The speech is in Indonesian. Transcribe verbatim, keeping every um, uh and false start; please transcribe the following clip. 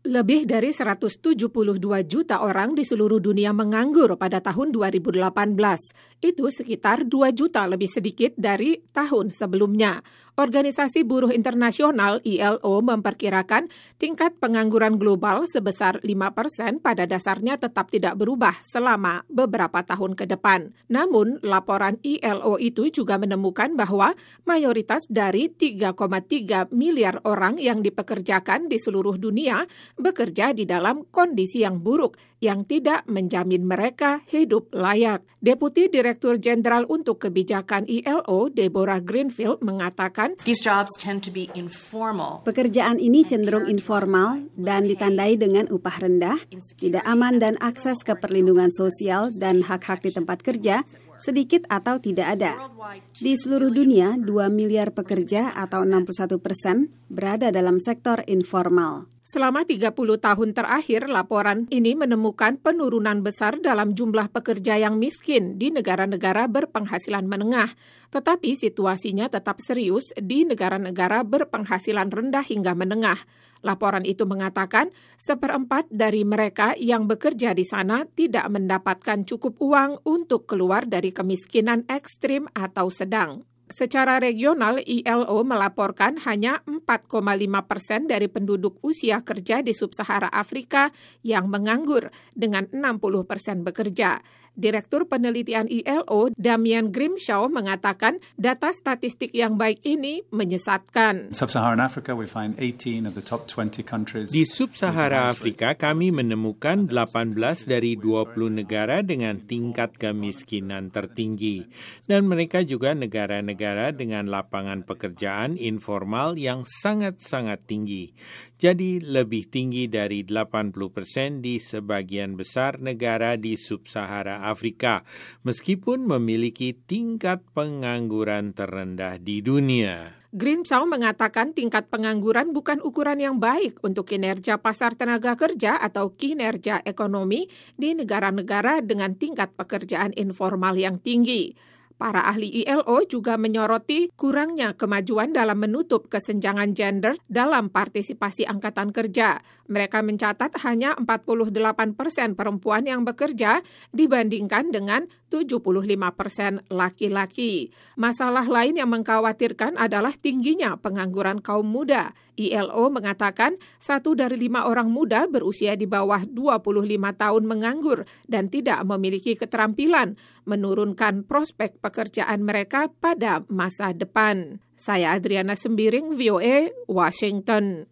Lebih dari seratus tujuh puluh dua juta orang di seluruh dunia menganggur pada tahun dua ribu delapan belas. Itu sekitar dua juta lebih sedikit dari tahun sebelumnya. Organisasi Buruh Internasional I L O memperkirakan tingkat pengangguran global sebesar lima persen pada dasarnya tetap tidak berubah selama beberapa tahun ke depan. Namun, laporan I L O itu juga menemukan bahwa mayoritas dari tiga koma tiga miliar orang yang dipekerjakan di seluruh dunia bekerja di dalam kondisi yang buruk yang tidak menjamin mereka hidup layak. Deputi Direktur Jenderal untuk Kebijakan I L O, Deborah Greenfield, mengatakan, These jobs tend to be informal. Pekerjaan ini cenderung informal dan ditandai dengan upah rendah, tidak aman dan akses ke perlindungan sosial dan hak-hak di tempat kerja sedikit atau tidak ada. Di seluruh dunia, dua miliar pekerja atau enam puluh satu persen berada dalam sektor informal. Selama tiga puluh tahun terakhir, laporan ini menemukan penurunan besar dalam jumlah pekerja yang miskin di negara-negara berpenghasilan menengah. Tetapi situasinya tetap serius di negara-negara berpenghasilan rendah hingga menengah. Laporan itu mengatakan seperempat dari mereka yang bekerja di sana tidak mendapatkan cukup uang untuk keluar dari kemiskinan ekstrim atau sedang. Secara regional, I L O melaporkan hanya empat koma lima persen dari penduduk usia kerja di Sub-Sahara Afrika yang menganggur, dengan enam puluh persen bekerja. Direktur Penelitian I L O, Damian Grimshaw, mengatakan data statistik yang baik ini menyesatkan. Sub-Saharan Africa, we find eighteen of the top twenty countries. Di Sub-Sahara Afrika, kami menemukan delapan belas dari dua puluh negara dengan tingkat kemiskinan tertinggi. Dan mereka juga negara-negara dengan lapangan pekerjaan informal yang sangat-sangat tinggi. Jadi lebih tinggi dari delapan puluh persen di sebagian besar negara di Sub-Sahara Afrika, meskipun memiliki tingkat pengangguran terendah di dunia. Grimshaw mengatakan tingkat pengangguran bukan ukuran yang baik untuk kinerja pasar tenaga kerja atau kinerja ekonomi di negara-negara dengan tingkat pekerjaan informal yang tinggi. Para ahli I L O juga menyoroti kurangnya kemajuan dalam menutup kesenjangan gender dalam partisipasi angkatan kerja. Mereka mencatat hanya empat puluh delapan persen perempuan yang bekerja dibandingkan dengan tujuh puluh lima persen laki-laki. Masalah lain yang mengkhawatirkan adalah tingginya pengangguran kaum muda. I L O mengatakan satu dari lima orang muda berusia di bawah dua puluh lima tahun menganggur dan tidak memiliki keterampilan, menurunkan prospek pekerjaan mereka pada masa depan. Saya Adriana Sembiring, V O A, Washington.